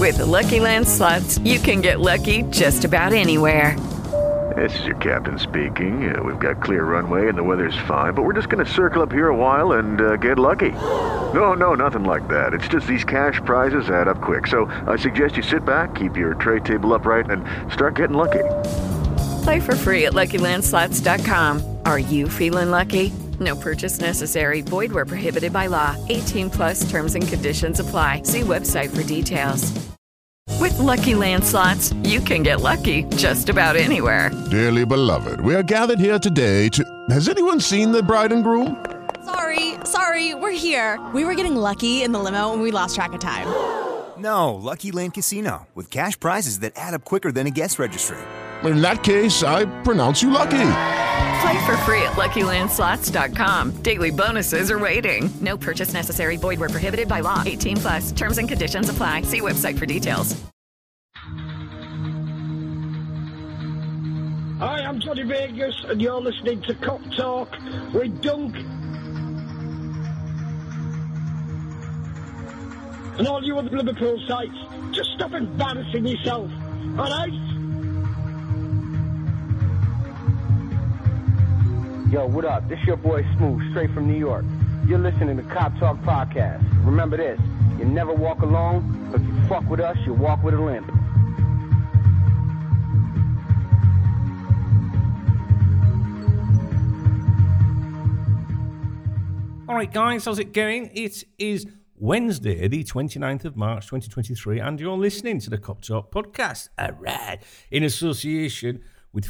With the Lucky Land Slots, you can get lucky just about anywhere. This is your captain speaking. We've got clear runway and the weather's fine, but we're just going to circle up here a while and get lucky. No, nothing like that. It's just these cash prizes add up quick. So I suggest you sit back, keep your tray table upright, and start getting lucky. Play for free at LuckyLandSlots.com. Are you feeling lucky? No purchase necessary. Void where prohibited by law. 18 plus terms and conditions apply. See website for details. With Lucky Land Slots, you can get lucky just about anywhere. Dearly beloved, we are gathered here today to... Has anyone seen the bride and groom? Sorry, we're here. We were getting lucky in the limo and we lost track of time. No, Lucky Land Casino, with cash prizes that add up quicker than a guest registry. In that case, I pronounce you lucky. Play for free at LuckyLandSlots.com. Daily bonuses are waiting. No purchase necessary. Void where prohibited by law. 18 plus. Terms and conditions apply. See website for details. Hi, I'm Johnny Vegas, and you're listening to Cop Talk with Dunk. And all you other Liverpool sites, just stop embarrassing yourself, all right? Yo, what up? This your boy Smooth, straight from New York. You're listening to Cop Talk Podcast. Remember this, you never walk alone, but if you fuck with us, you walk with a limp. All right, guys, how's it going? It is Wednesday, the 29th of March, 2023, and you're listening to the Cop Talk Podcast. All right. In association with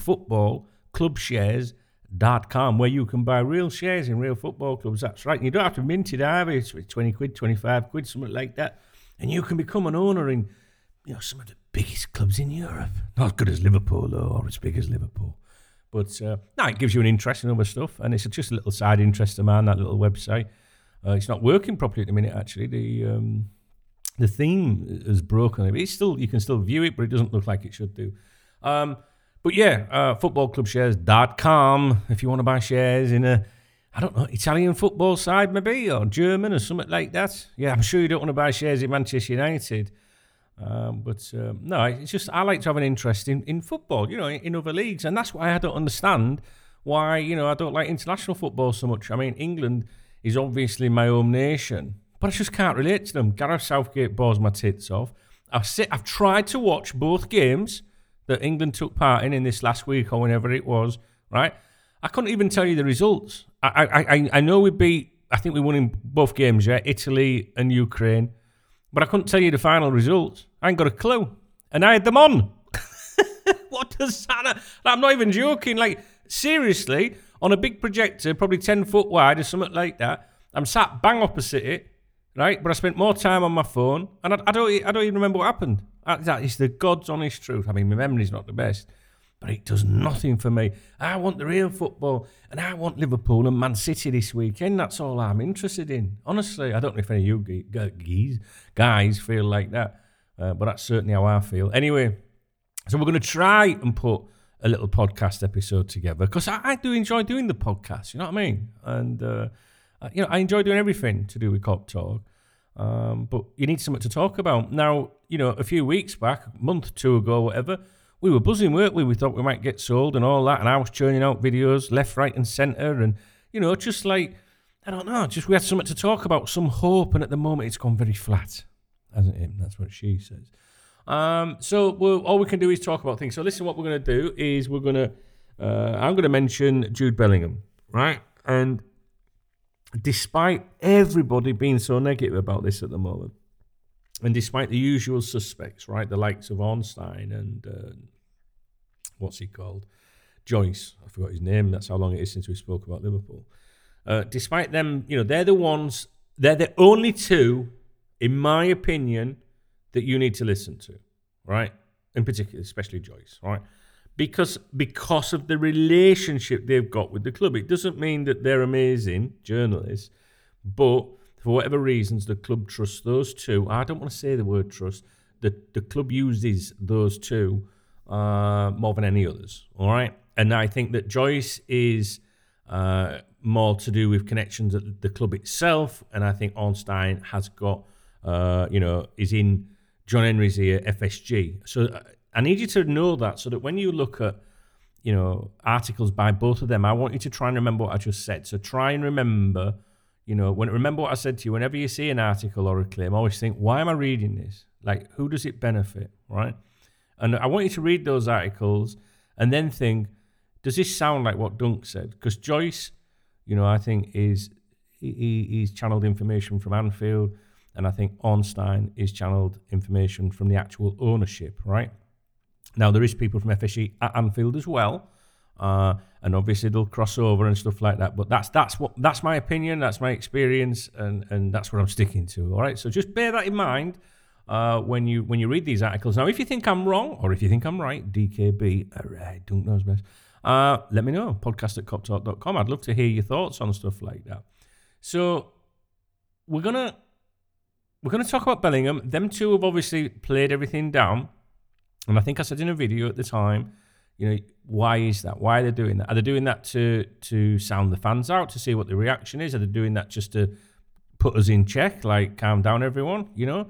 footballclubshares.com, where you can buy real shares in real football clubs. That's right. And you don't have to mint it either. It's 20 quid, 25 quid, something like that. And you can become an owner in, some of the biggest clubs in Europe. Not as good as Liverpool, though, or as big as Liverpool. But no, it gives you an interest in other stuff, and it's just a little side interest of mine, that little website. It's not working properly at the minute, actually. The theme is broken. It's still, you can still view it, but it doesn't look like it should do. But yeah, footballclubshares.com if you want to buy shares in a, I don't know, Italian football side maybe, or German or something like that. Yeah, I'm sure you don't want to buy shares in Manchester United. No, it's just I like to have an interest in football, in other leagues, and that's why I don't understand why, I don't like international football so much. I mean, England is obviously my home nation, but I just can't relate to them. Gareth Southgate bores my tits off. I've tried to watch both games that England took part in this last week or whenever it was, right? I couldn't even tell you the results. I know we beat, I think we won in both games, yeah, Italy and Ukraine. But I couldn't tell you the final results. I ain't got a clue. And I had them on. What does that... I'm not even joking. Like, seriously, on a big projector, probably 10 foot wide or something like that, I'm sat bang opposite it, right? But I spent more time on my phone, and I don't even remember what happened. That is the God's honest truth. I mean, my memory's not the best, but it does nothing for me. I want the real football, and I want Liverpool and Man City this weekend. That's all I'm interested in. Honestly, I don't know if any of you guys feel like that, but that's certainly how I feel. Anyway, so we're going to try and put a little podcast episode together, because I do enjoy doing the podcast, you know what I mean? And, I enjoy doing everything to do with Cop Talk, but you need something to talk about. Now, a few weeks back, a month, 2 ago, whatever, we were buzzing, weren't we? We thought we might get sold and all that, and I was churning out videos left, right and centre, and, just like, I don't know, just we had something to talk about, some hope, and at the moment it's gone very flat, hasn't it? That's what she says. So all we can do is talk about things. So listen, what we're going to do is I'm going to mention Jude Bellingham, right? And despite everybody being so negative about this at the moment, and despite the usual suspects, right, the likes of Ornstein and what's he called? Joyce. I forgot his name. That's how long it is since we spoke about Liverpool. Despite them, they're the only two, in my opinion, that you need to listen to, right? In particular, especially Joyce, right? Because of the relationship they've got with the club. It doesn't mean that they're amazing journalists, but for whatever reasons, the club trusts those two. I don't want to say the word trust. The club uses those two more than any others, all right? And I think that Joyce is more to do with connections at the club itself, and I think Ornstein has got, is in John Henry's here, FSG. So I need you to know that, so that when you look at, articles by both of them, I want you to try and remember what I just said. So try and remember, remember what I said to you. Whenever you see an article or a claim, always think, why am I reading this? Like, who does it benefit, right? And I want you to read those articles and then think, does this sound like what Dunk said? Because Joyce, I think he's channeled information from Anfield, and I think Ornstein is channeled information from the actual ownership, right? Now, there is people from FSG at Anfield as well, and obviously they'll cross over and stuff like that. But that's my opinion, that's my experience, and that's what I'm sticking to. All right, so just bear that in mind when you read these articles. Now, if you think I'm wrong or if you think I'm right, DKB, all right, Dunk knows best. Let me know. podcast@coptalk.com. I'd love to hear your thoughts on stuff like that. So we're gonna talk about Bellingham. Them two have obviously played everything down. And I think I said in a video at the time, why is that? Why are they doing that? Are they doing that to sound the fans out, to see what the reaction is? Are they doing that just to put us in check, like calm down everyone,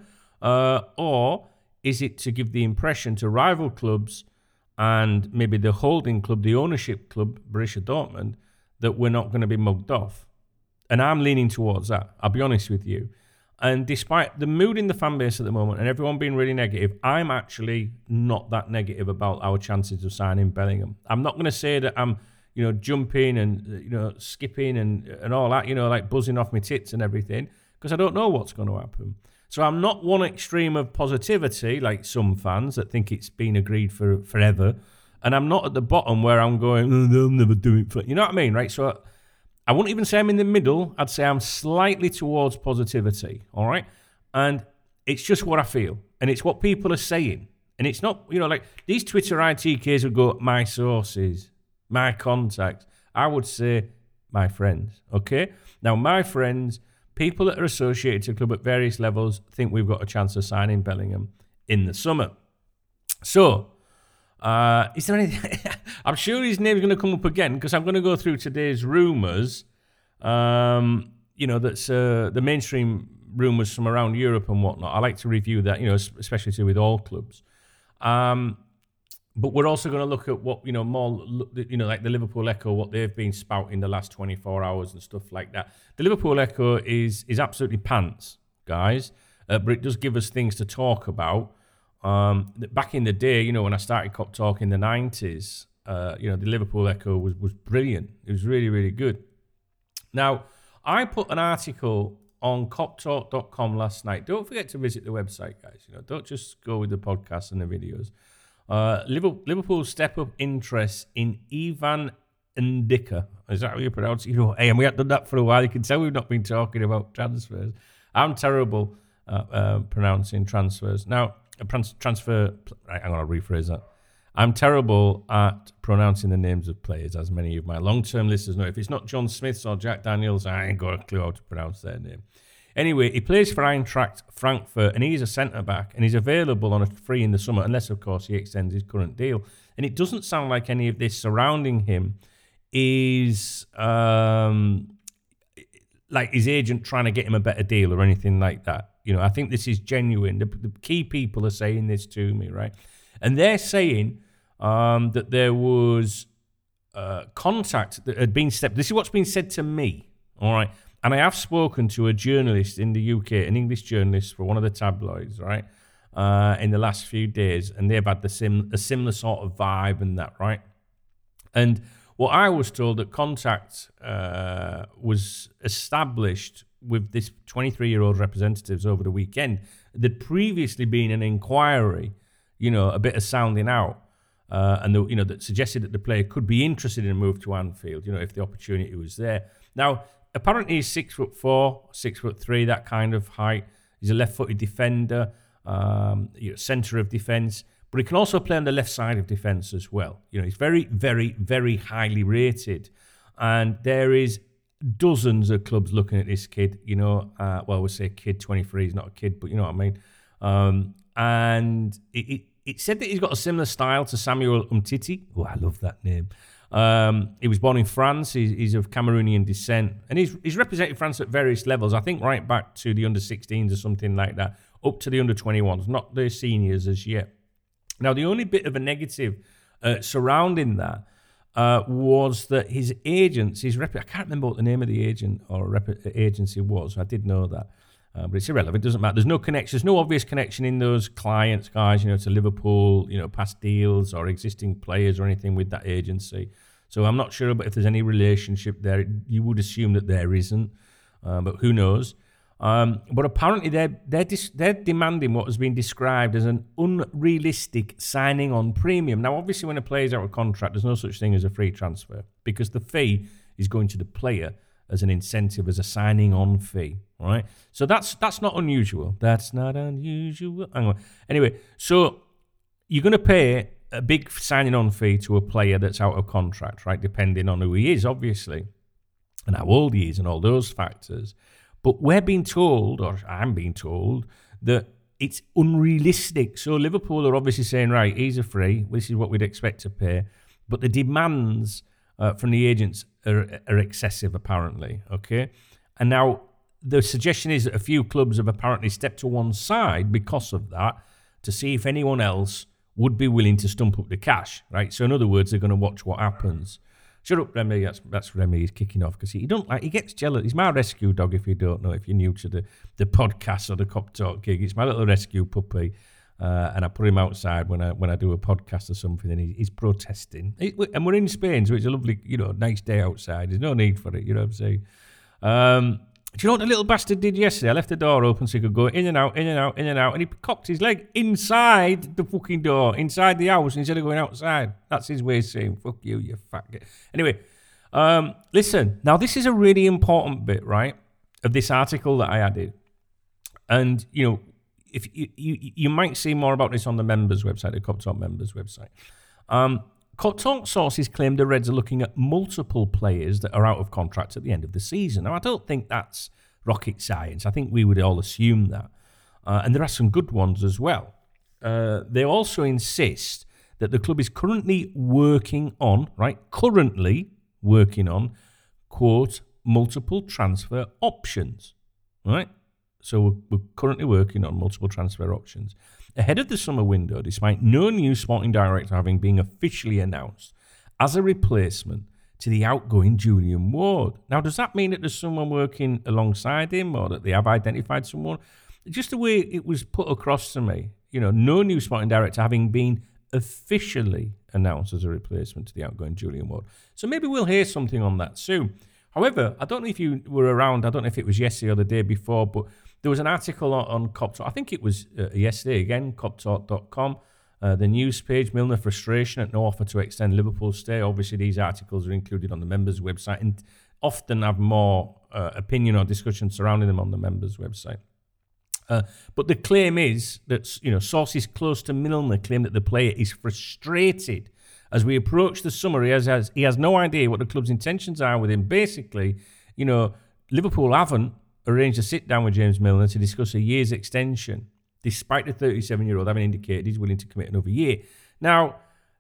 Or is it to give the impression to rival clubs and maybe the holding club, the ownership club, Borussia Dortmund, that we're not going to be mugged off? And I'm leaning towards that, I'll be honest with you. And despite the mood in the fan base at the moment and everyone being really negative, I'm actually not that negative about our chances of signing Bellingham. I'm not going to say that I'm, jumping and, skipping and all that, like buzzing off my tits and everything, because I don't know what's going to happen. So I'm not one extreme of positivity, like some fans that think it's been agreed for forever. And I'm not at the bottom where I'm going, they'll never do it for, you know what I mean, right? So I wouldn't even say I'm in the middle. I'd say I'm slightly towards positivity, all right? And it's just what I feel. And it's what people are saying. And it's not, like these Twitter ITKs would go, my sources, my contacts. I would say my friends, okay? Now, my friends, people that are associated to the club at various levels, think we've got a chance of signing Bellingham in the summer. So, is there anything? I'm sure his name's going to come up again because I'm going to go through today's rumours. That's the mainstream rumours from around Europe and whatnot. I like to review that, especially with all clubs. But we're also going to look at what, more, like the Liverpool Echo, what they've been spouting the last 24 hours and stuff like that. The Liverpool Echo is absolutely pants, guys, but it does give us things to talk about. Back in the day, when I started Cop Talk in the 90s, the Liverpool Echo was brilliant. It was really, really good. Now, I put an article on coptalk.com last night. Don't forget to visit the website, guys. Don't just go with the podcast and the videos. Liverpool step up interest in Ivan Ndicka. Is that how you pronounce it? Hey, and we haven't done that for a while. You can tell we've not been talking about transfers. I'm terrible at pronouncing transfers. Now, transfer. Right, I'm going to rephrase that. I'm terrible at pronouncing the names of players, as many of my long-term listeners know. If it's not John Smiths or Jack Daniels, I ain't got a clue how to pronounce their name. Anyway, he plays for Eintracht Frankfurt, and he's a centre-back, and he's available on a free in the summer, unless, of course, he extends his current deal. And it doesn't sound like any of this surrounding him is like his agent trying to get him a better deal or anything like that. I think this is genuine. The key people are saying this to me, right? And they're saying that there was contact that had been stepped. This is what's been said to me, all right? And I have spoken to a journalist in the UK, an English journalist for one of the tabloids, right, in the last few days, and they've had a similar sort of vibe and that, right? And what I was told that contact was established with this 23-year-old representatives over the weekend. There'd previously been an inquiry, a bit of sounding out, and that suggested that the player could be interested in a move to Anfield, if the opportunity was there. Now, apparently he's 6'4", 6'3", that kind of height. He's a left-footed defender, centre of defence, but he can also play on the left side of defence as well. He's very, very, very highly rated, and there is dozens of clubs looking at this kid. We say kid, 23, he's not a kid, but you know what I mean. And it said that he's got a similar style to Samuel Umtiti. Oh, I love that name. He was born in France. He's of Cameroonian descent, and he's represented France at various levels. I think right back to the under-16s or something like that, up to the under-21s, not the seniors as yet. Now, the only bit of a negative surrounding that was that his agents, I can't remember what the name of the agent or agency was. I did know that. But it's irrelevant. It doesn't matter. There's no connection. There's no obvious connection in those clients, guys, to Liverpool, past deals or existing players or anything with that agency. So I'm not sure if there's any relationship there. You would assume that there isn't, but who knows? But apparently they're demanding what has been described as an unrealistic signing on premium. Now, obviously, when a player's out of contract, there's no such thing as a free transfer because the fee is going to the player as an incentive, as a signing on fee. All right, so that's not unusual. That's not unusual. Hang on. Anyway, so you're going to pay a big signing on fee to a player that's out of contract, right? Depending on who he is, obviously, and how old he is, and all those factors. But we're being told, or I'm being told, that it's unrealistic. So Liverpool are obviously saying, right, he's a free. This is what we'd expect to pay. But the demands from the agents are excessive, apparently. Okay, and now the suggestion is that a few clubs have apparently stepped to one side because of that to see if anyone else would be willing to stump up the cash, right? So in other words, they're going to watch what happens. Shut up, Remy. That's Remy. He's kicking off because he gets jealous. He's my rescue dog, if you don't know, if you're new to the podcast or the Cop Talk gig. It's my little rescue puppy. And I put him outside when I do a podcast or something, and he's protesting. And we're in Spain, so it's a lovely, nice day outside. There's no need for it, you know what I'm saying? Do you know what the little bastard did yesterday? I left the door open so he could go in and out, in and out, in and out, and he cocked his leg inside the fucking door, inside the house, instead of going outside. That's his way of saying, fuck you, you fat guy. Anyway, listen, now this is a really important bit, right, of this article that I added. And, if you might see more about this on the members website, the Cop Talk members website. Cop Talk sources claim the Reds are looking at multiple players that are out of contract at the end of the season. Now, I don't think that's rocket science. I think we would all assume that. And there are some good ones as well. They also insist that the club is currently working on, quote, multiple transfer options, right? So we're currently working on multiple transfer options. Ahead of the summer window, despite no new sporting director having been officially announced as a replacement to the outgoing Julian Ward. Now, does that mean that there's someone working alongside him or that they have identified someone? Just the way it was put across to me, no new sporting director having been officially announced as a replacement to the outgoing Julian Ward. So maybe we'll hear something on that soon. However, I don't know if you were around, I don't know if it was yesterday or the day before, but there was an article on Cop Talk, I think it was yesterday again, coptalk.com, the news page, Milner frustration at no offer to extend Liverpool's stay. Obviously, these articles are included on the members' website and often have more opinion or discussion surrounding them on the members' website. But the claim is that, sources close to Milner claim that the player is frustrated. As we approach the summer, he has no idea what the club's intentions are with him. Basically, Liverpool haven't arranged a sit-down with James Milner to discuss a year's extension, despite the 37-year-old having indicated he's willing to commit another year. Now,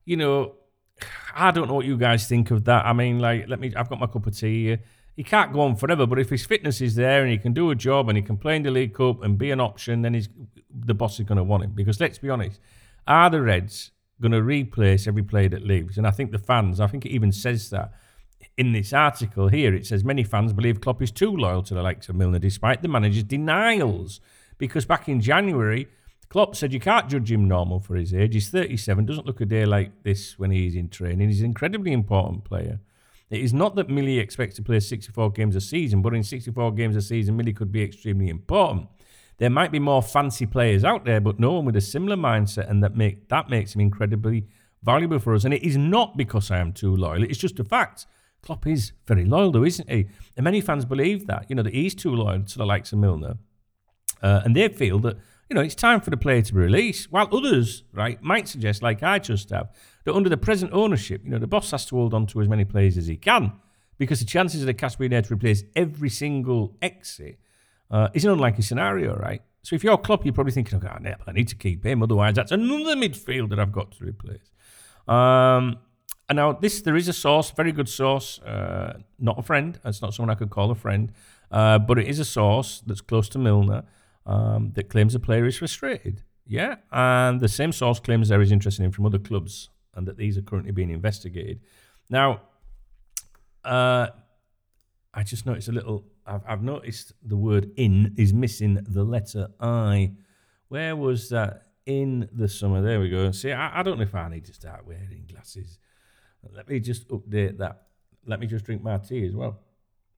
I don't know what you guys think of that. I mean, I've got my cup of tea here. He can't go on forever, but if his fitness is there and he can do a job and he can play in the League Cup and be an option, then the boss is going to want him. Because let's be honest, are the Reds going to replace every player that leaves? And I think it even says that in this article here. It says many fans believe Klopp is too loyal to the likes of Milner, despite the manager's denials. Because back in January, Klopp said you can't judge him normal for his age. He's 37, doesn't look a day like this when he's in training. He's an incredibly important player. It is not that Millie expects to play 64 games a season, but in 64 games a season, Millie could be extremely important. There might be more fancy players out there, but no one with a similar mindset, and that makes him incredibly valuable for us. And it is not because I am too loyal. It's just a fact. Klopp is very loyal, though, isn't he? And many fans believe that, that he's too loyal to the likes of Milner. And they feel that, it's time for the player to be released, while others, right, might suggest, like I just have, that under the present ownership, the boss has to hold on to as many players as he can, because the chances of the cash being there to replace every single exit is an unlikely scenario, right? So if you're Klopp, you're probably thinking, I need to keep him, otherwise that's another midfielder I've got to replace. And now there is a source, very good source, not a friend, it's not someone I could call a friend, but it is a source that's close to Milner, that claims the player is frustrated. Yeah, and the same source claims there is interest in him from other clubs and that these are currently being investigated. Now, I just noticed I've noticed the word "in" is missing the letter I. Where was that? In the summer. There we go. See, I don't know if I need to start wearing glasses. Let me just update that. Let me just drink my tea as well.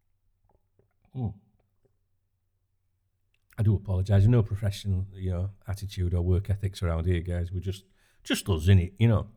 I do apologise. No professional, attitude or work ethics around here, guys. We're just us, innit,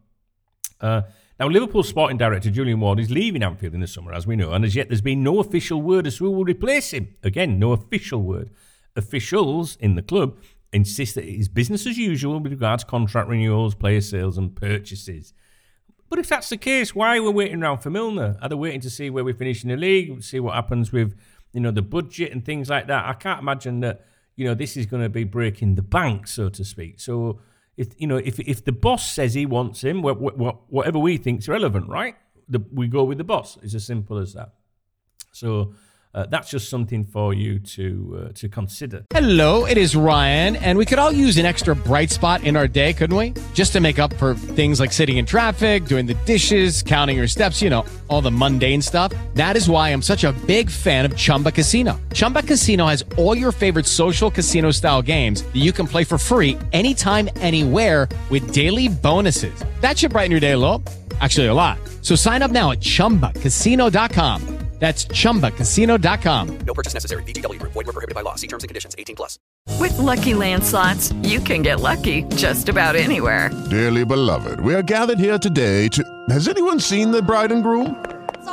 Now, Liverpool sporting director Julian Ward is leaving Anfield in the summer, as we know, and as yet there's been no official word as to who will replace him. Again, no official word. Officials in the club insist that it is business as usual with regards to contract renewals, player sales and purchases. But if that's the case, why are we waiting around for Milner? Are they waiting to see where we finish in the league, see what happens with, the budget and things like that? I can't imagine that, this is going to be breaking the bank, so to speak. So, if the boss says he wants him, whatever we think is relevant, right? We go with the boss. It's as simple as that. So, that's just something for you to consider. Hello, it is Ryan, and we could all use an extra bright spot in our day, couldn't we? Just to make up for things like sitting in traffic, doing the dishes, counting your steps, all the mundane stuff. That is why I'm such a big fan of Chumba Casino. Chumba Casino has all your favorite social casino-style games that you can play for free anytime, anywhere with daily bonuses. That should brighten your day a little. Actually, a lot. So sign up now at ChumbaCasino.com. That's ChumbaCasino.com. No purchase necessary. VGW Group. Void where prohibited by law. See terms and conditions. 18+. With Lucky Land Slots, you can get lucky just about anywhere. Dearly beloved, we are gathered here today to... Has anyone seen the bride and groom?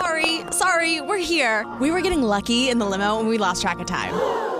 Sorry, we're here. We were getting lucky in the limo and we lost track of time.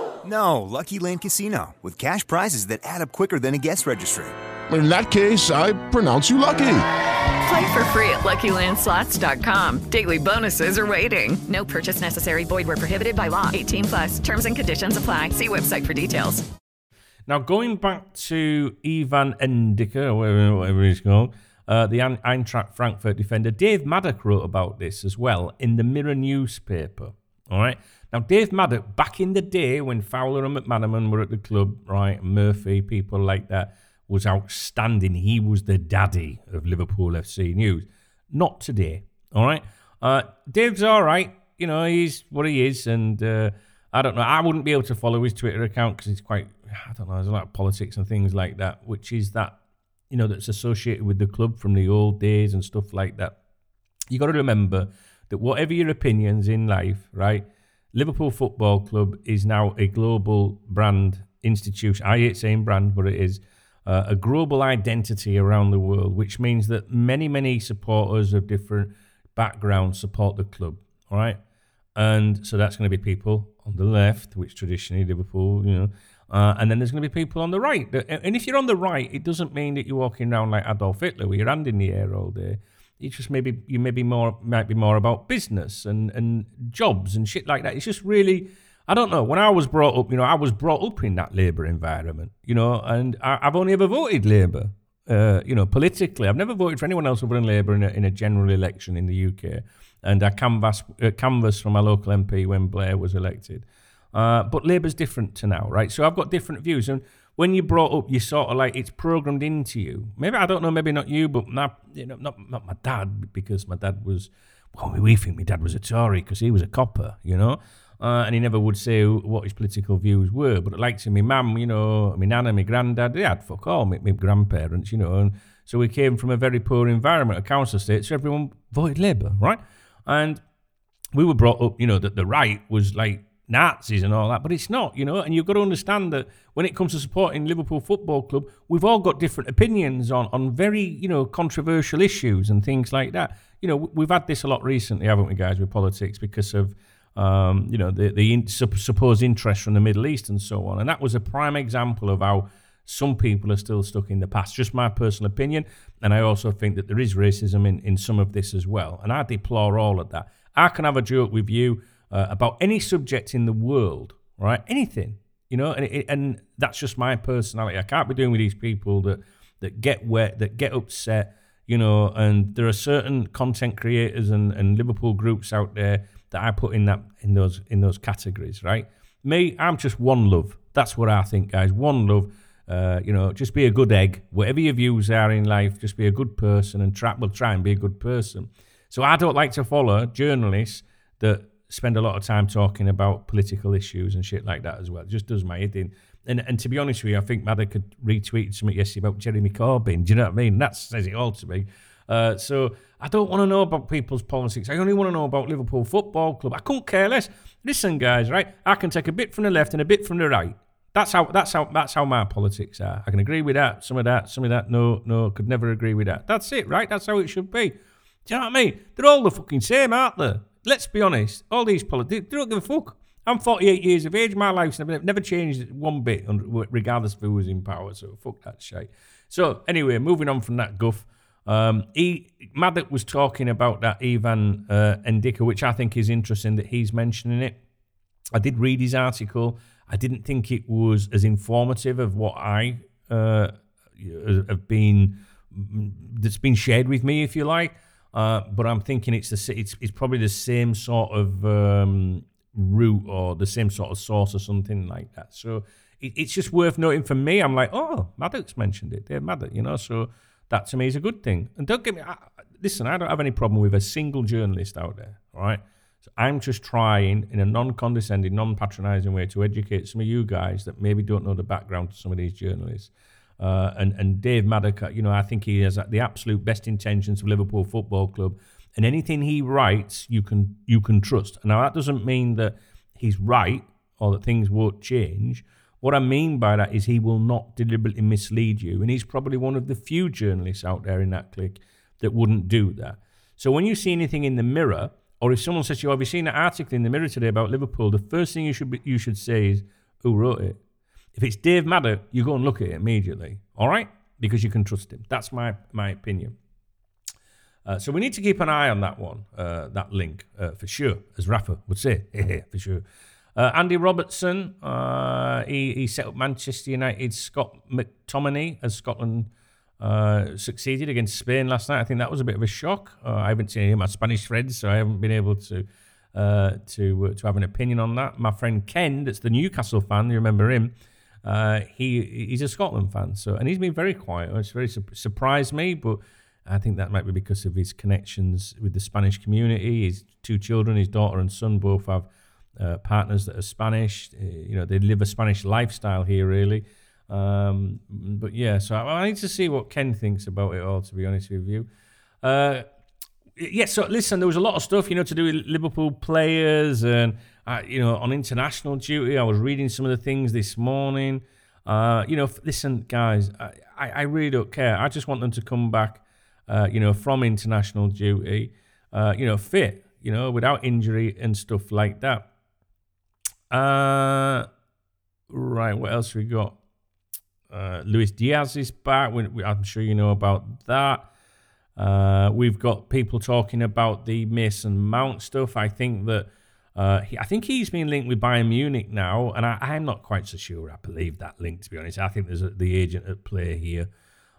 No, Lucky Land Casino, with cash prizes that add up quicker than a guest registry. In that case, I pronounce you lucky. Play for free at LuckyLandSlots.com. Daily bonuses are waiting. No purchase necessary. Void where prohibited by law. 18+. Terms and conditions apply. See website for details. Now, going back to Ivan Endika, or whatever he's called, the Eintracht Frankfurt defender, Dave Maddock wrote about this as well in the Mirror newspaper. All right. Now, Dave Maddock, back in the day when Fowler and McManaman were at the club, right, Murphy, people like that, was outstanding. He was the daddy of Liverpool FC News. Not today, all right? Dave's all right. He's what he is, and I don't know. I wouldn't be able to follow his Twitter account because it's quite, I don't know, there's a lot of politics and things like that, which is that, that's associated with the club from the old days and stuff like that. You got to remember that whatever your opinions in life, right, Liverpool Football Club is now a global brand institution. I hate saying brand, but it is. A global identity around the world, which means that many, many supporters of different backgrounds support the club, all right? And so that's going to be people on the left, which traditionally Liverpool, and then there's going to be people on the right. And if you're on the right, it doesn't mean that you're walking around like Adolf Hitler with your hand in the air all day. It's just might be more about business and jobs and shit like that. It's just really... I don't know. When I was brought up, I was brought up in that Labour environment, and I've only ever voted Labour, politically. I've never voted for anyone else other than Labour in a general election in the UK. And I canvassed from my local MP when Blair was elected. But Labour's different to now, right? So I've got different views. And when you're brought up, you sort of like, it's programmed into you. Maybe, I don't know, maybe not you, but not my dad, because my dad was, we think my dad was a Tory because he was a copper, and he never would say what his political views were. But like to my mum, my nana, my granddad, they had fuck all, my grandparents, and so we came from a very poor environment, a council estate, so everyone voted Labour, right? And we were brought up, that the right was like Nazis and all that, but it's not, and you've got to understand that when it comes to supporting Liverpool Football Club, we've all got different opinions on very, controversial issues and things like that. We've had this a lot recently, haven't we, guys, with politics because of the supposed interest from the Middle East and so on. And that was a prime example of how some people are still stuck in the past. Just my personal opinion. And I also think that there is racism in some of this as well. And I deplore all of that. I can have a joke with you about any subject in the world, right? Anything, and that's just my personality. I can't be doing with these people that get wet, that get upset, and there are certain content creators and Liverpool groups out there that I put in those categories, right? Me, I'm just one love. That's what I think, guys. One love. Just be a good egg. Whatever your views are in life, just be a good person and try and be a good person. So I don't like to follow journalists that spend a lot of time talking about political issues and shit like that as well. It just does my head in. And to be honest with you, I think Mather could retweet something yesterday about Jeremy Corbyn. Do you know what I mean? That says it all to me. So I don't want to know about people's politics. I only want to know about Liverpool Football Club. I couldn't care less. Listen, guys, right? I can take a bit from the left and a bit from the right. That's how my politics are. I can agree with that, some of that. No, could never agree with that. That's it, right? That's how it should be. Do you know what I mean? They're all the fucking same, aren't they? Let's be honest. All these politics, they don't give a fuck. I'm 48 years of age. My life's never changed one bit, regardless of who was in power. So fuck that shit. So anyway, moving on from that guff. Maddock was talking about that Ivan Ndicka, which I think is interesting that he's mentioning it. I did read his article. I didn't think it was as informative of what I have been that's been shared with me, if you like. But I'm thinking it's probably the same sort of route or the same sort of source or something like that. So it's just worth noting for me. I'm like, oh, Maddock's mentioned it. Dave Maddock, so that to me is a good thing. And don't get me, listen, I don't have any problem with a single journalist out there, all right? So I'm just trying in a non-condescending, non-patronising way to educate some of you guys that maybe don't know the background to some of these journalists. And Dave Maddock, I think he has the absolute best intentions of Liverpool Football Club. And anything he writes, you can trust. Now, that doesn't mean that he's right or that things won't change. What I mean by that is he will not deliberately mislead you. And he's probably one of the few journalists out there in that clique that wouldn't do that. So when you see anything in the Mirror, or if someone says to you, have you seen that article in the Mirror today about Liverpool? The first thing you should say is, who wrote it? If it's Dave Maddock, you go and look at it immediately, all right? Because you can trust him. That's my opinion. So we need to keep an eye on that one, that link, for sure, as Rafa would say, for sure. Andy Robertson, he set up Manchester United's Scott McTominay as Scotland succeeded against Spain last night. I think that was a bit of a shock. I haven't seen any of my Spanish friends, so I haven't been able to have an opinion on that. My friend Ken, that's the Newcastle fan, you remember him, he's a Scotland fan, and he's been very quiet. It's very surprised me, but I think that might be because of his connections with the Spanish community. His two children, his daughter and son, both have partners that are Spanish. They live a Spanish lifestyle here, really. But yeah, so I need to see what Ken thinks about it all, to be honest with you. So listen, there was a lot of stuff, to do with Liverpool players and, on international duty. I was reading some of the things this morning. Listen, guys, I really don't care. I just want them to come back, from international duty, fit, without injury and stuff like that. Right, what else we got? Luis Diaz is back. I'm sure you know about that. We've got people talking about the Mason Mount stuff. I think that I think he's been linked with Bayern Munich now, and I'm not quite so sure I believe that link, to be honest. I think there's the agent at play here.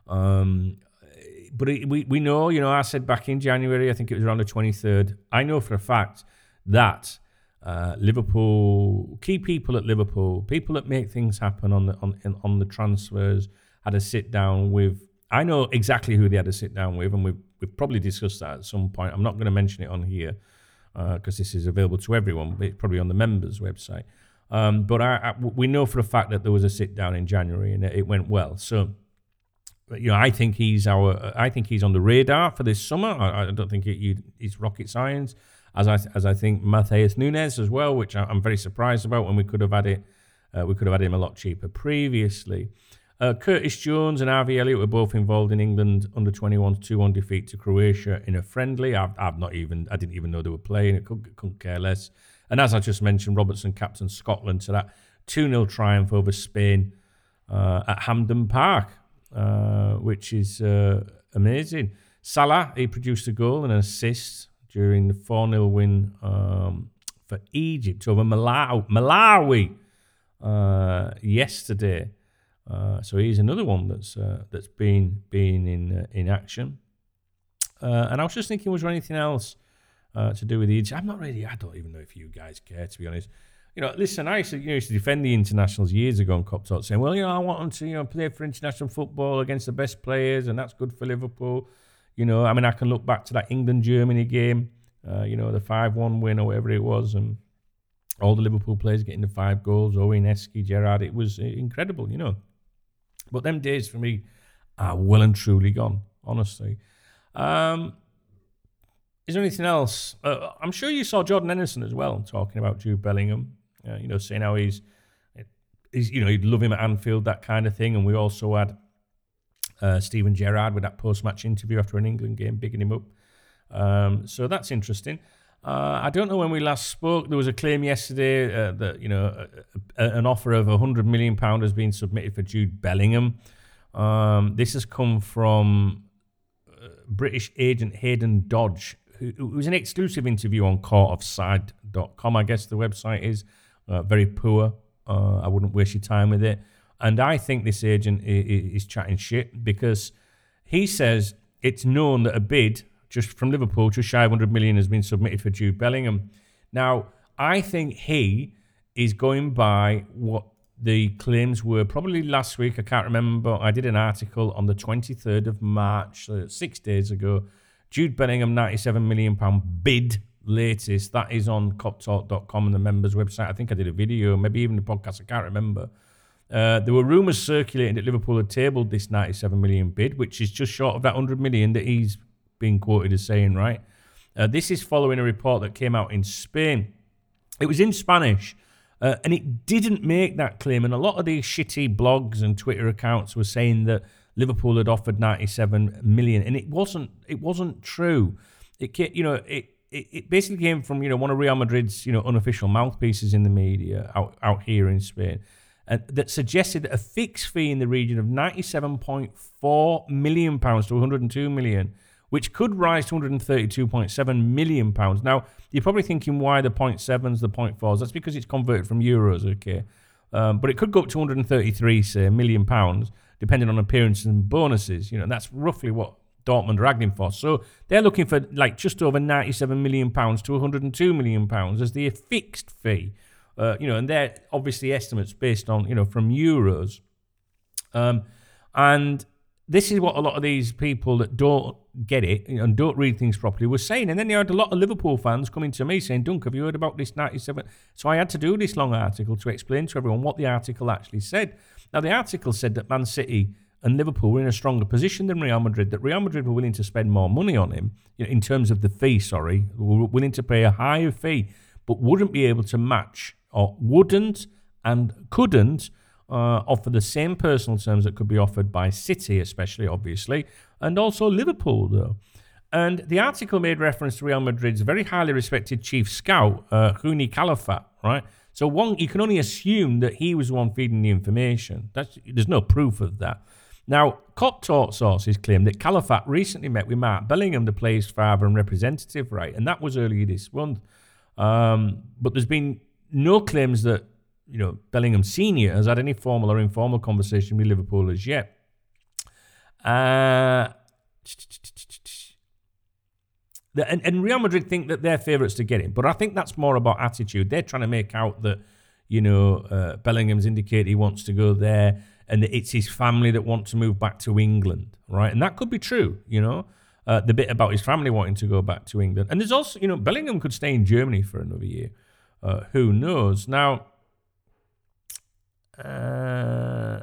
But we know, I said back in January, I think it was around the 23rd, I know for a fact that Liverpool, key people at Liverpool, people that make things happen on the transfers, had a sit down with. I know exactly who they had to sit down with, and we've probably discussed that at some point. I'm not going to mention it on here because this is available to everyone, but it's probably on the members' website. But we know for a fact that there was a sit down in January and it went well. So, I think he's on the radar for this summer. I don't think it's rocket science, as I think Matheus Nunes as well, which I'm very surprised about. When we could have had it, we could have had him a lot cheaper previously. Curtis Jones and Harvey Elliott were both involved in England under-21's 2-1 defeat to Croatia in a friendly. I didn't even know they were playing. I couldn't care less. And as I just mentioned, Robertson captained Scotland to that 2-0 triumph over Spain at Hampden Park, which is amazing. Salah, he produced a goal and an assist during the 4-0 win for Egypt over Malawi yesterday. So he's another one that's been in action. And I was just thinking, was there anything else to do with Egypt? I don't even know if you guys care, to be honest. Listen, I used to defend the internationals years ago on Cop Talk, saying, well, I want them to, play for international football against the best players, and that's good for Liverpool. I can look back to that England-Germany game, the 5-1 win or whatever it was, and all the Liverpool players getting the 5 goals, Owen, Esky, Gerrard, it was incredible, But them days for me are well and truly gone, honestly. Is there anything else? I'm sure you saw Jordan Henderson as well talking about Jude Bellingham, saying how he's you'd love him at Anfield, that kind of thing. And we also had Steven Gerrard with that post-match interview after an England game, bigging him up. So that's interesting. I don't know when we last spoke. There was a claim yesterday that an offer of £100 million has been submitted for Jude Bellingham. This has come from British agent Hayden Dodge, who was an exclusive interview on courtoffside.com. I guess the website is very poor. I wouldn't waste your time with it. And I think this agent is chatting shit, because he says it's known that a bid just from Liverpool, just shy of 100 million, has been submitted for Jude Bellingham. Now, I think he is going by what the claims were probably last week. I can't remember. I did an article on the 23rd of March, 6 days ago. Jude Bellingham, £97 million bid, latest. That is on coptalk.com and the members' website. I think I did a video, maybe even the podcast. I can't remember. There were rumours circulating that Liverpool had tabled this £97 million bid, which is just short of that £100 million that he's been quoted as saying, right? This is following a report that came out in Spain. It was in Spanish, and it didn't make that claim. And a lot of these shitty blogs and Twitter accounts were saying that Liverpool had offered 97 million, and it wasn't true. It basically came from one of Real Madrid's unofficial mouthpieces in the media out here in Spain, that suggested a fixed fee in the region of £97.4 million to 102 million, which could rise to £132.7 million. Now, you're probably thinking, why the 0.7s, the 0.4s? That's because it's converted from euros, okay? But it could go up to 133 million pounds, depending on appearances and bonuses. And that's roughly what Dortmund are haggling for. So they're looking for just over £97 million to £102 million as the fixed fee. And they're obviously estimates based on, from euros. And this is what a lot of these people that don't get it and don't read things properly were saying. And then you had a lot of Liverpool fans coming to me saying, Dunk, have you heard about this 97? So I had to do this long article to explain to everyone what the article actually said. Now, the article said that Man City and Liverpool were in a stronger position than Real Madrid, that Real Madrid were willing to spend more money on him, in terms of the fee, were willing to pay a higher fee, but wouldn't be able to match, or wouldn't and couldn't offer the same personal terms that could be offered by City, especially, obviously, and also Liverpool, though. And the article made reference to Real Madrid's very highly respected chief scout, Juni Calafat, right? So you can only assume that he was the one feeding the information. There's no proof of that. Now, Cop Talk sources claim that Calafat recently met with Mark Bellingham, the player's father and representative, right? And that was earlier this month. But there's been no claims that Bellingham Senior has had any formal or informal conversation with Liverpool as yet. And Real Madrid think that they're favourites to get him, but I think that's more about attitude. They're trying to make out that Bellingham's indicated he wants to go there, and that it's his family that want to move back to England, right? And that could be true, the bit about his family wanting to go back to England. And there's also, Bellingham could stay in Germany for another year. Who knows? Now, I'm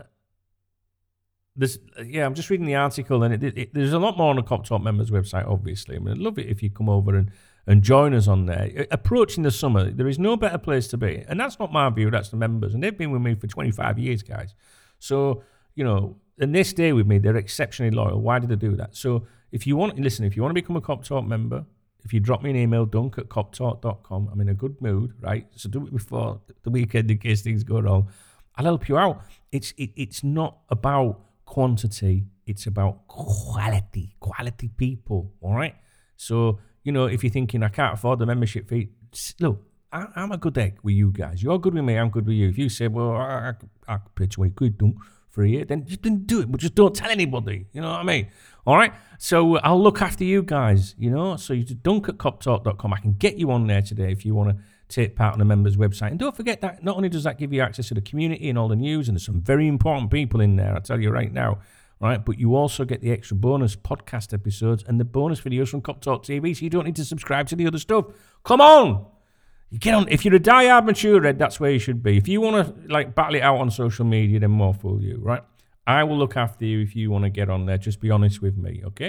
just reading the article, and there's a lot more on the Cop Talk members website, obviously. I'd love it if you come over and join us on there. Approaching the summer, there is no better place to be. And that's not my view, that's the members. And they've been with me for 25 years, guys. So, and they stay with me. They're exceptionally loyal. Why did they do that? So if you want to become a Cop Talk member, if you drop me an email, dunk@coptalk.com, I'm in a good mood, right? So do it before the weekend in case things go wrong. I'll help you out. It's not about quantity. It's about quality people, all right? So, if you're thinking, I can't afford the membership fee, look, I'm a good egg with you guys. You're good with me, I'm good with you. If you say, well, I could pay £20 for a year, then you didn't do it, but just don't tell anybody. You know what I mean? All right? So I'll look after you guys, So you just dunk@coptalk.com. I can get you on there today if you want to take part on the members' website. And don't forget that not only does that give you access to the community and all the news, and there's some very important people in there, I tell you right now, right? But you also get the extra bonus podcast episodes and the bonus videos from Cop Talk TV, so you don't need to subscribe to the other stuff. Come on! You get on. If you're a diehard mature red, that's where you should be. If you want to battle it out on social media, then more fool you, right? I will look after you if you want to get on there. Just be honest with me, okay?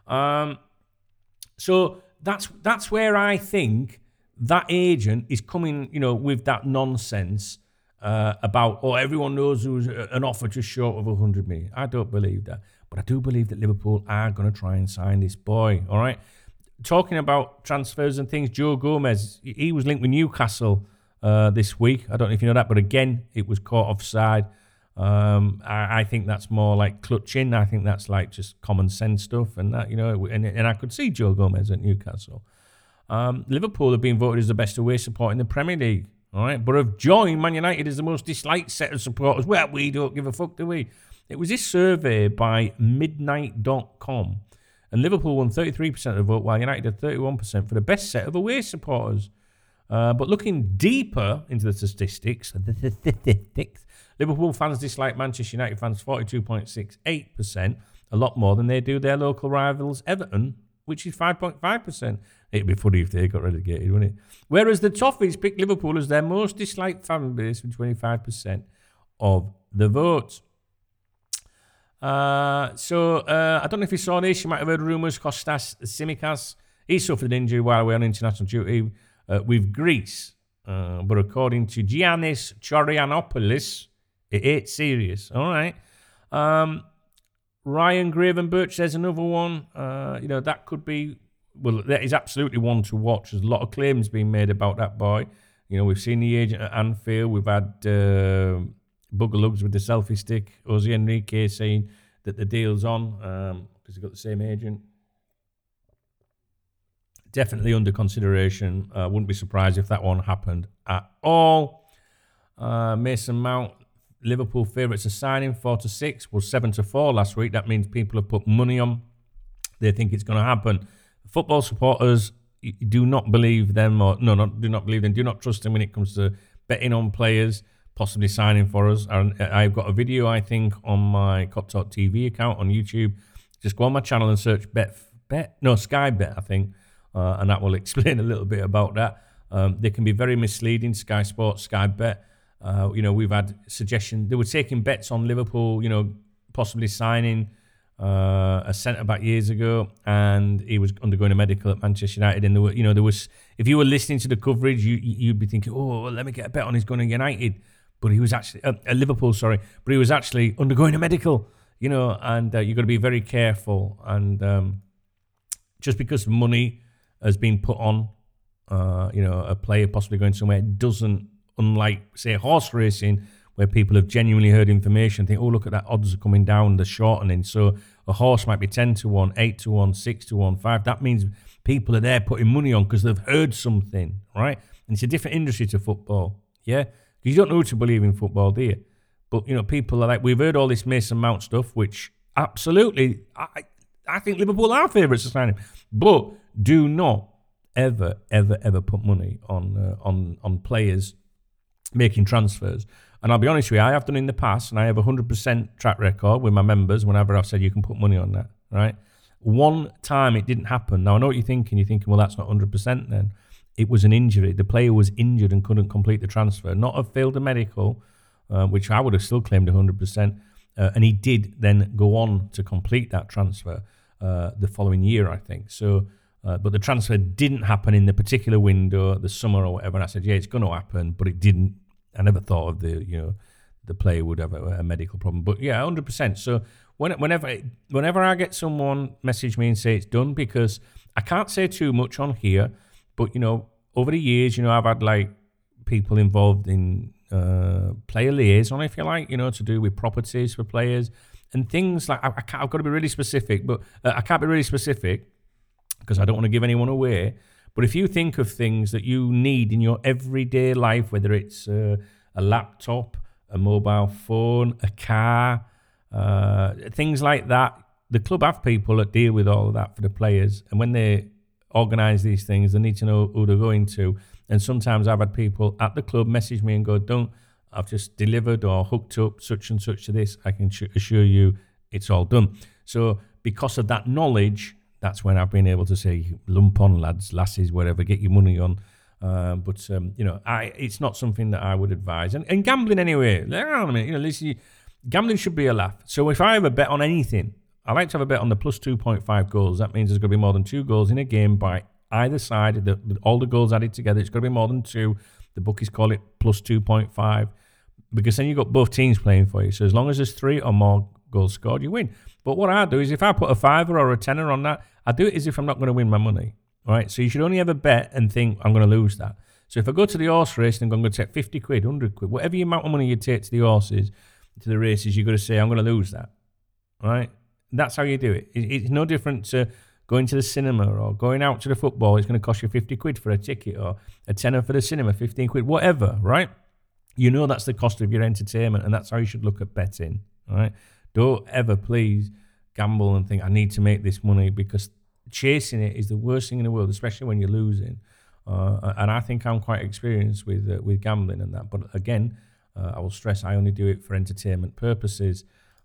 So that's where I think that agent is coming, with that nonsense about, everyone knows there was an offer just short of 100 million. I don't believe that. But I do believe that Liverpool are going to try and sign this boy, all right? Talking about transfers and things, Joe Gomez, he was linked with Newcastle this week. I don't know if you know that, but again, it was caught offside. I think that's more like clutching. I think that's like just common sense stuff, and that and I could see Joe Gomez at Newcastle. Liverpool have been voted as the best away support in the Premier League, all right, but have joined Man United as the most disliked set of supporters. Well, we don't give a fuck, do we? It was this survey by Midnight.com. And Liverpool won 33% of the vote, while United had 31% for the best set of away supporters. But looking deeper into the statistics, Liverpool fans dislike Manchester United fans 42.68%, a lot more than they do their local rivals Everton, which is 5.5%. It'd be funny if they got relegated, wouldn't it? Whereas the Toffees picked Liverpool as their most disliked fan base with 25% of the vote. I don't know if you saw this. You might have heard rumours. Kostas Tsimikas, he suffered an injury while we were on international duty with Greece. But according to Giannis Chorianopoulos, it ain't serious. All right. Ryan Gravenberch, there's another one. That could be... Well, that is absolutely one to watch. There's a lot of claims being made about that boy. We've seen the agent at Anfield. We've had... Buggerlugs with the selfie stick. Jose Enrique saying that the deal's on because he's got the same agent. Definitely under consideration. Wouldn't be surprised if that one happened at all. Mason Mount, Liverpool favourites are signing 4-6, was 7-4 last week. That means people have put money on. They think it's going to happen. Football supporters, do not believe them, do not believe them. Do not trust them when it comes to betting on players possibly signing for us. I've got a video, I think, on my Cop Talk TV account on YouTube. Just go on my channel and search Sky Bet, I think, and that will explain a little bit about that. They can be very misleading, Sky Sports, Sky Bet. We've had suggestions. They were taking bets on Liverpool, possibly signing a centre-back years ago, and he was undergoing a medical at Manchester United. And there was, if you were listening to the coverage, you'd be thinking, let me get a bet on he's going to United. But he was actually Liverpool, but he was actually undergoing a medical, and you've got to be very careful. And just because money has been put on, a player possibly going somewhere doesn't, unlike, say, horse racing, where people have genuinely heard information, think, look at that, odds are coming down, they're shortening. So a horse might be 10-1, 8-1, 6-1, 5. That means people are there putting money on because they've heard something, right? And it's a different industry to football, yeah? You don't know who to believe in football, do you? But, people are like, we've heard all this Mason Mount stuff, which absolutely, I think Liverpool are favourites to sign him. But do not ever put money on players making transfers. And I'll be honest with you, I have done in the past, and I have a 100% track record with my members whenever I've said you can put money on that, right? One time it didn't happen. Now, I know what you're thinking. You're thinking, well, that's not 100% then. It was an injury. The player was injured and couldn't complete the transfer. Not have failed a medical, which I would have still claimed 100%. And he did then go on to complete that transfer the following year, I think. So, but the transfer didn't happen in the particular window, the summer or whatever. And I said, yeah, it's going to happen, but it didn't. I never thought of the player would have a medical problem. But yeah, 100%. So whenever I get someone message me and say it's done, because I can't say too much on here. But, over the years, I've had, like, people involved in player liaison, if you like, to do with properties for players and things like, I've got to be really specific, but I can't be really specific because I don't want to give anyone away. But if you think of things that you need in your everyday life, whether it's a laptop, a mobile phone, a car, things like that, the club have people that deal with all of that for the players. And when they organise these things, they need to know who they're going to. And sometimes I've had people at the club message me and go, I've just delivered or hooked up such and such to this. I can assure you it's all done. So because of that knowledge, that's when I've been able to say, lump on, lads, lasses, whatever, get your money on. But it's not something that I would advise. And gambling anyway, hang on a minute, listen, gambling should be a laugh. So if I have a bet on anything, I like to have a bet on the plus 2.5 goals. That means there's going to be more than 2 goals in a game by either side. All the goals added together, it's going to be more than 2. The bookies call it plus 2.5 because then you've got both teams playing for you. So as long as there's 3 or more goals scored, you win. But what I do is if I put a $5 or a $10 on that, I do it as if I'm not going to win my money. All right, so you should only ever bet and think, I'm going to lose that. So if I go to the horse race and I'm going to take 50 quid, 100 quid, whatever amount of money you take to the horses, to the races, you've got to say, I'm going to lose that. All right? That's how you do it. It's no different to going to the cinema or going out to the football. It's going to cost you 50 quid for a ticket or a tenner for the cinema, 15 quid, whatever, right? You know that's the cost of your entertainment, and that's how you should look at betting, all right? Don't ever, please, gamble and think, I need to make this money, because chasing it is the worst thing in the world, especially when you're losing. And I think I'm quite experienced with gambling and that. But again, I will stress I only do it for entertainment purposes.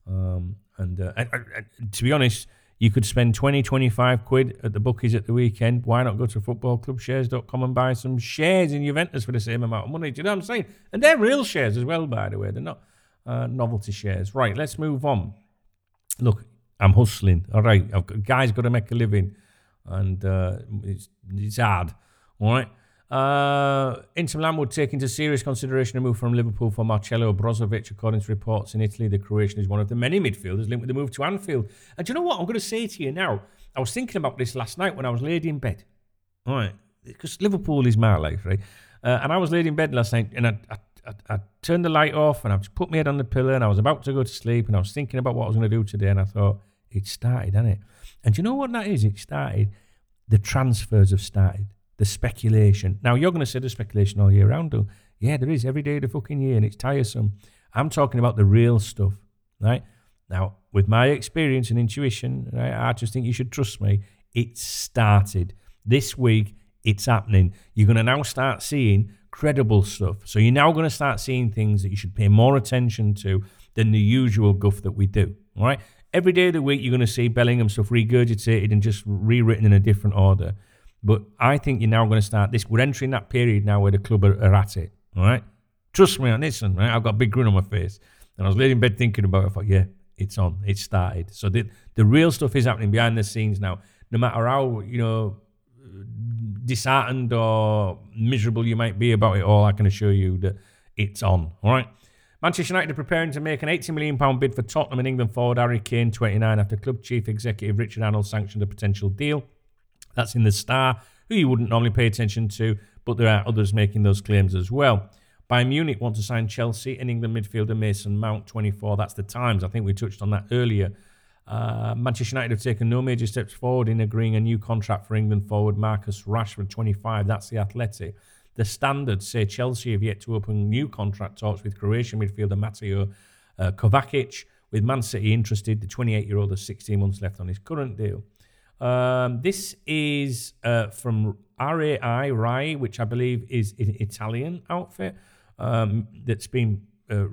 And to be honest, you could spend 20, 25 quid at the bookies at the weekend. Why not go to footballclubshares.com and buy some shares in Juventus for the same amount of money? Do you know what I'm saying? And they're real shares as well, by the way. They're not novelty shares. Right, let's move on. Look, I'm hustling. All right, guys got to make a living. And it's hard. All right. Inter Milan would take into serious consideration a move from Liverpool for Marcelo Brozovic. According to reports in Italy, the Croatian is one of the many midfielders linked with the move to Anfield. And do you know what I'm going to say to you now? I was thinking about this last night when I was laid in bed. All right, because Liverpool is my life, right? And I was laid in bed last night, and I turned the light off, and I just put my head on the pillow, and I was about to go to sleep, and I was thinking about what I was going to do today, and I thought, it started, hasn't it? And do you know what that is? It started. The transfers have started. The speculation. Now, you're going to say there's speculation all year round, though. Yeah, there is every day of the fucking year, and it's tiresome. I'm talking about the real stuff, right? Now, with my experience and intuition, right, I just think you should trust me. It started. This week, it's happening. You're going to now start seeing credible stuff. So you're now going to start seeing things that you should pay more attention to than the usual guff that we do, all right? Every day of the week, you're going to see Bellingham stuff regurgitated and just rewritten in a different order. But I think you're now going to start this. We're entering that period now where the club are at it, all right? Trust me on this one, right? I've got a big grin on my face. And I was laying in bed thinking about it. I thought, yeah, it's on. It started. So the real stuff is happening behind the scenes now. No matter how, disheartened or miserable you might be about it all, I can assure you that it's on, all right? Manchester United are preparing to make an £80 million bid for Tottenham and England forward Harry Kane, 29, after club chief executive Richard Arnold sanctioned a potential deal. That's in the Star, who you wouldn't normally pay attention to, but there are others making those claims as well. Bayern Munich want to sign Chelsea and England midfielder Mason Mount, 24. That's the Times. I think we touched on that earlier. Manchester United have taken no major steps forward in agreeing a new contract for England forward Marcus Rashford, 25. That's the Athletic. The Standard say Chelsea have yet to open new contract talks with Croatian midfielder Mateo Kovacic, with Man City interested. The 28-year-old has 16 months left on his current deal. This is from RAI, which I believe is an Italian outfit that's been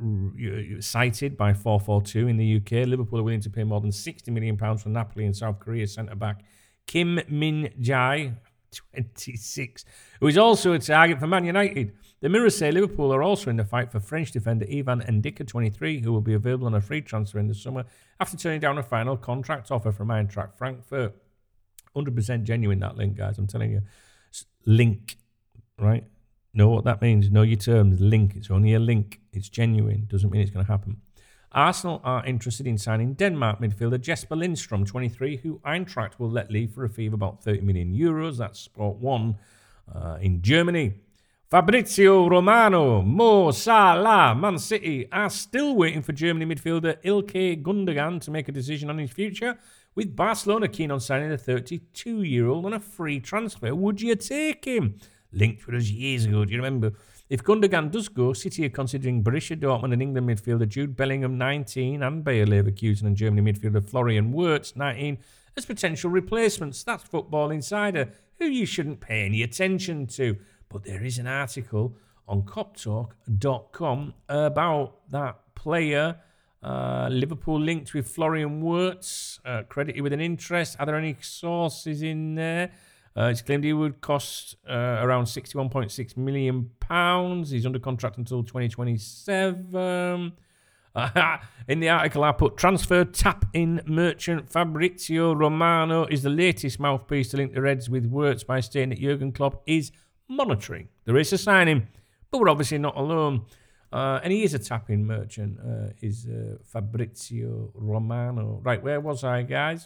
cited by 442 in the UK. Liverpool are willing to pay more than £60 million for Napoli and South Korea centre-back Kim Min-jae, 26, who is also a target for Man United. The Mirror say Liverpool are also in the fight for French defender Ivan Ndika, 23, who will be available on a free transfer in the summer after turning down a final contract offer from Eintracht Frankfurt. 100% genuine, that link, guys. I'm telling you. Link, right? Know what that means. Know your terms. Link. It's only a link. It's genuine. Doesn't mean it's going to happen. Arsenal are interested in signing Denmark midfielder Jesper Lindstrom, 23, who Eintracht will let leave for a fee of about €30 million. That's Sport 1 in Germany. Fabrizio Romano, Mo Salah, Man City are still waiting for Germany midfielder Ilkay Gundogan to make a decision on his future, with Barcelona keen on signing the 32-year-old on a free transfer. Would you take him? Linked with us years ago, do you remember? If Gundogan does go, City are considering Borussia Dortmund and England midfielder Jude Bellingham, 19, and Bayer Leverkusen and Germany midfielder Florian Wirtz, 19, as potential replacements. That's Football Insider. who you shouldn't pay any attention to. But there is an article on coptalk.com about that player. Liverpool linked with Florian Wirtz, credited with an interest. Are there any sources in there? It's claimed he would cost around £61.6 million. He's under contract until 2027. In the article, I put transfer tap-in merchant Fabrizio Romano is the latest mouthpiece to link the Reds with Wirtz by stating that Jurgen Klopp is monitoring the race to sign him. But we're obviously not alone. And he is a tap-in merchant, is Fabrizio Romano. Right, where was I, guys?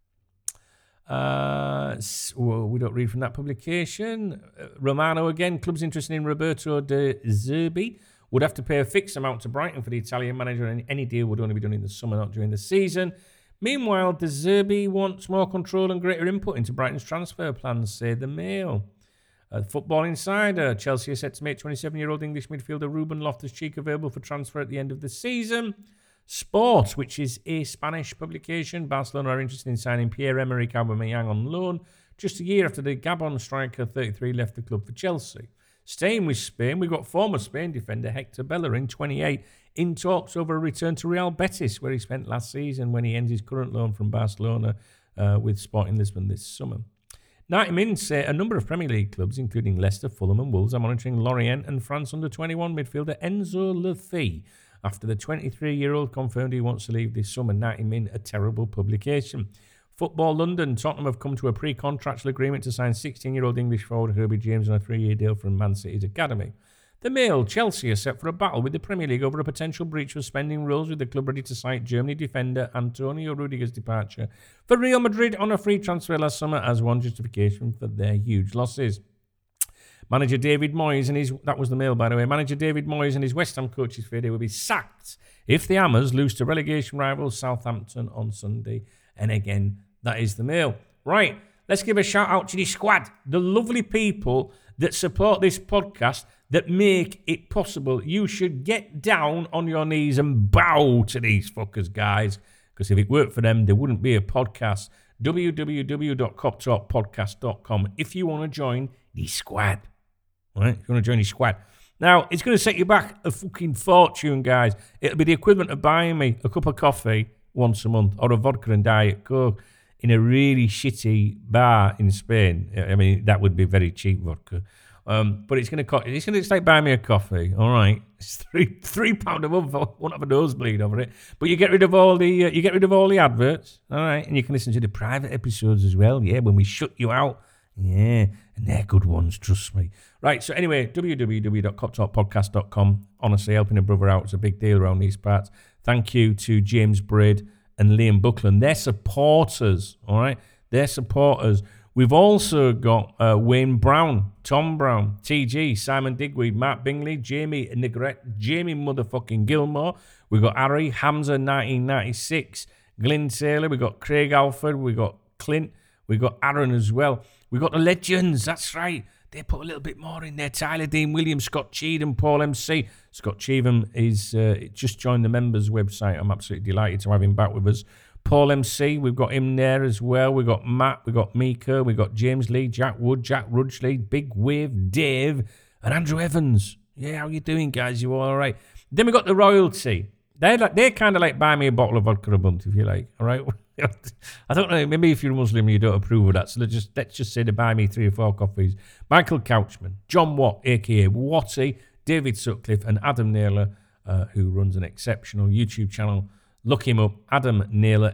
We don't read from that publication. Romano again, clubs interested in Roberto De Zerbi would have to pay a fixed amount to Brighton for the Italian manager, and any deal would only be done in the summer, not during the season. Meanwhile, De Zerbi wants more control and greater input into Brighton's transfer plans, say the Mail. Football Insider, Chelsea are set to make 27-year-old English midfielder Ruben Loftus-Cheek available for transfer at the end of the season. Sport, which is a Spanish publication, Barcelona are interested in signing Pierre-Emerick Aubameyang on loan just a year after the Gabon striker 33 left the club for Chelsea. Staying with Spain, we've got former Spain defender Hector Bellerin, 28, in talks over a return to Real Betis, where he spent last season when he ends his current loan from Barcelona with Sporting Lisbon this summer. 90 Min say a number of Premier League clubs, including Leicester, Fulham and Wolves, are monitoring Lorient and France under-21 midfielder Enzo Lefebvre after the 23-year-old confirmed he wants to leave this summer. 90 Min, a terrible publication. Football London, Tottenham have come to a pre-contractual agreement to sign 16-year-old English forward Herbie James on a 3-year deal from Man City's academy. The Mail, Chelsea are set for a battle with the Premier League over a potential breach of spending rules, with the club ready to cite Germany defender Antonio Rudiger's departure for Real Madrid on a free transfer last summer as one justification for their huge losses. Manager David Moyes and his... That was the Mail, by the way. Manager David Moyes and his West Ham coaches Fede will be sacked if the Hammers lose to relegation rivals Southampton on Sunday. And again, that is the Mail. Right, let's give a shout out to the squad, the lovely people that support this podcast, that make it possible. You should get down on your knees and bow to these fuckers, guys, because if it worked for them, there wouldn't be a podcast. www.coptalkpodcast.com if you want to join the squad. Right? If you want to join the squad. Now, it's going to set you back a fucking fortune, guys. It'll be the equivalent of buying me a cup of coffee once a month or a vodka and Diet Coke in a really shitty bar in Spain. I mean, that would be very cheap vodka. But it's going to cost. It's like buying me a coffee. All right, it's £3 a month. I won't have a nosebleed over it. But you get rid of all the adverts. All right, and you can listen to the private episodes as well. Yeah, when we shut you out. Yeah, and they're good ones. Trust me. Right. So anyway, www.coptalkpodcast.com. Honestly, helping a brother out is a big deal around these parts. Thank you to James Braid and Liam Buckland. They're supporters. All right, they're supporters. We've also got Wayne Brown, Tom Brown, TG, Simon Digweed, Matt Bingley, Jamie Negrette, Jamie motherfucking Gilmore. We've got Harry, Hamza 1996, Glyn Taylor. We've got Craig Alford. We've got Clint. We've got Aaron as well. We've got the legends. That's right. They put a little bit more in there. Tyler Dean Williams, Scott Cheetham, Paul MC. Scott Cheetham is just joined the members website. I'm absolutely delighted to have him back with us. Paul MC, we've got him there as well. We've got Matt, we've got Mika, we've got James Lee, Jack Wood, Jack Rudgley, Big Wave, Dave, and Andrew Evans. Yeah, how you doing, guys? You all right? Then we've got the royalty. They're kind of like buy me a bottle of vodka a month, if you like, all right? I don't know, maybe if you're a Muslim you don't approve of that, so let's just say to buy me 3 or 4 coffees. Michael Couchman, John Watt, a.k.a. Watty, David Sutcliffe, and Adam Naylor, who runs an exceptional YouTube channel. Look him up. Adam Naylor,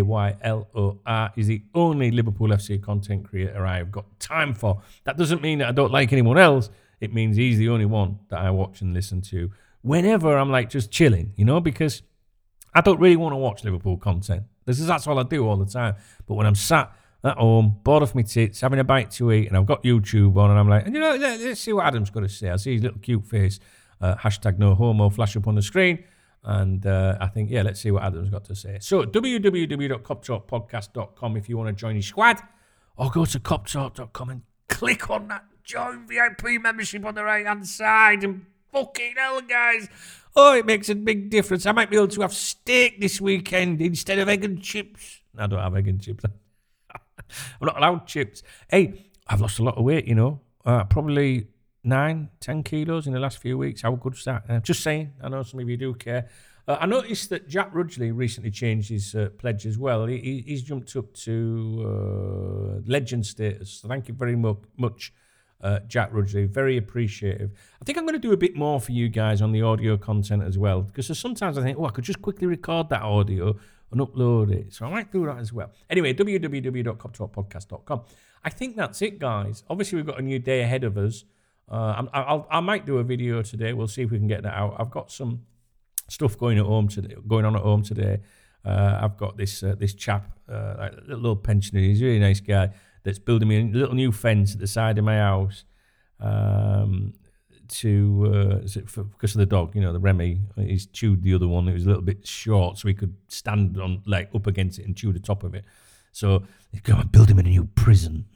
Naylor, is the only Liverpool FC content creator I've got time for. That doesn't mean that I don't like anyone else. It means he's the only one that I watch and listen to whenever I'm like just chilling, you know, because I don't really want to watch Liverpool content. That's all I do all the time. But when I'm sat at home, bored off my tits, having a bite to eat, and I've got YouTube on, and I'm like, you know, let's see what Adam's got to say. I see his little cute face, hashtag no homo, flash up on the screen. And I think, yeah, let's see what Adam's got to say. So, www.coptalkpodcast.com if you want to join his squad, or go to coptalk.com and click on that join VIP membership on the right-hand side. And fucking hell, guys. Oh, it makes a big difference. I might be able to have steak this weekend instead of egg and chips. I don't have egg and chips. I'm not allowed chips. Hey, I've lost a lot of weight, probably 9-10 kilos in the last few weeks. How good's that? Just saying, I know some of you do care. I noticed that Jack Rudgley recently changed his pledge as well. He's jumped up to legend status. So thank you very much, Jack Rudgley. Very appreciative. I think I'm going to do a bit more for you guys on the audio content as well, because sometimes I think, I could just quickly record that audio and upload it. So I might do that as well. Anyway, www.coptalkpodcast.com. I think that's it, guys. Obviously, we've got a new day ahead of us. I might do a video today. We'll see if we can get that out. I've got some stuff going on at home today. I've got this chap, like a little pensioner. He's a really nice guy that's building me a little new fence at the side of my house. Because of the dog, the Remy. He's chewed the other one. It was a little bit short, so he could stand on up against it and chew the top of it. So he's going to build him in a new prison.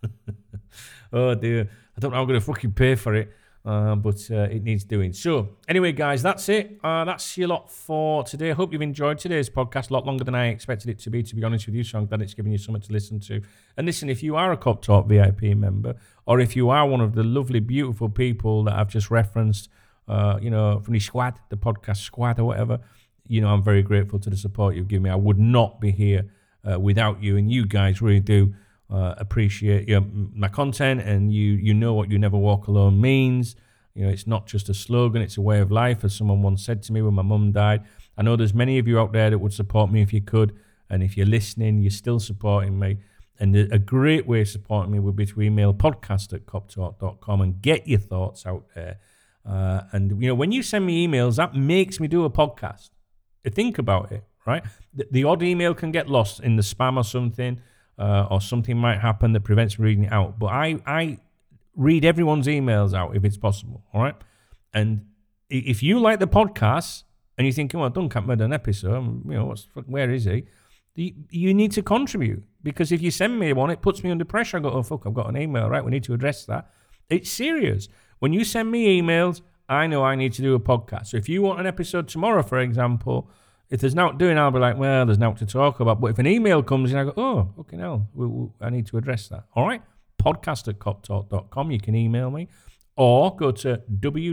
Oh dear. I don't know how I'm going to fucking pay for it, but it needs doing. So, anyway, guys, that's it. That's your lot for today. I hope you've enjoyed today's podcast. A lot longer than I expected it to be honest with you, so I'm glad it's given you something to listen to. And listen, if you are a Cop Talk VIP member, or if you are one of the lovely, beautiful people that I've just referenced, from the squad, the podcast squad or whatever, I'm very grateful to the support you've given me. I would not be here without you, and you guys really do appreciate my content, and you know what You Never Walk Alone means. It's not just a slogan, it's a way of life, as someone once said to me when my mum died. I know there's many of you out there that would support me if you could, and if you're listening, you're still supporting me. And a great way of supporting me would be to email podcast@coptalk.com and get your thoughts out there. And when you send me emails, that makes me do a podcast. Think about it, right? The odd email can get lost in the spam or something, or something might happen that prevents me reading it out. But I read everyone's emails out if it's possible, all right? And if you like the podcast and you think, Duncan made an episode, where is he? You need to contribute, because if you send me one, it puts me under pressure. I go, I've got an email, right? We need to address that. It's serious. When you send me emails, I know I need to do a podcast. So if you want an episode tomorrow, for example, if there's not doing, I'll be like, well, there's not to talk about. But if an email comes in, I go, okay, no, I need to address that. All right? Podcast@coptalk.com. You can email me, or go to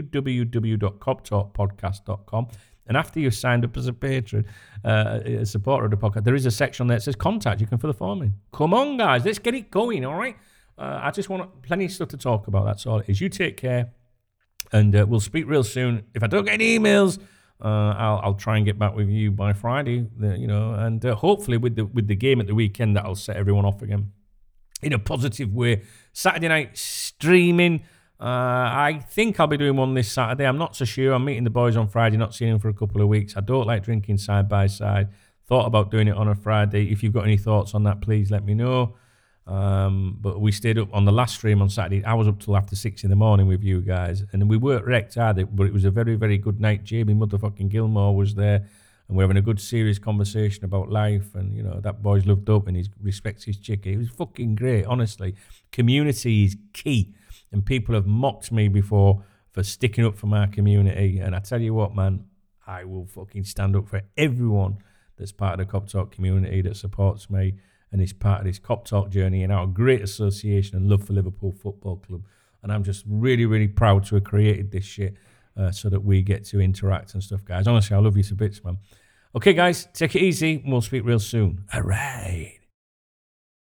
www.coptalkpodcast.com. And after you've signed up as a patron, a supporter of the podcast, there is a section there that says contact. You can fill the form in. Come on, guys. Let's get it going, all right? I just want plenty of stuff to talk about. That's all it is. You take care, and we'll speak real soon. If I don't get any emails, I'll try and get back with you by Friday, and hopefully with the game at the weekend, that'll set everyone off again in a positive way. Saturday night streaming. I think I'll be doing one this Saturday. I'm not so sure. I'm meeting the boys on Friday, not seeing them for a couple of weeks. I don't like drinking side by side. Thought about doing it on a Friday. If you've got any thoughts on that, please let me know. But we stayed up on the last stream on Saturday. I was up till after 6 in the morning with you guys, and we worked wrecked hard, but it was a very, very good night. Jamie motherfucking Gilmore was there, and we're having a good, serious conversation about life, and that boy's looked up and he respects his chick. It was fucking great, honestly. Community is key, and people have mocked me before for sticking up for my community, and I tell you what, man, I will fucking stand up for everyone that's part of the Cop Talk community that supports me and is part of this Cop Talk journey and our great association and love for Liverpool Football Club. And I'm just really, really proud to have created this shit so that we get to interact and stuff, guys. Honestly, I love you to bits, man. Okay, guys, take it easy, and we'll speak real soon. All right.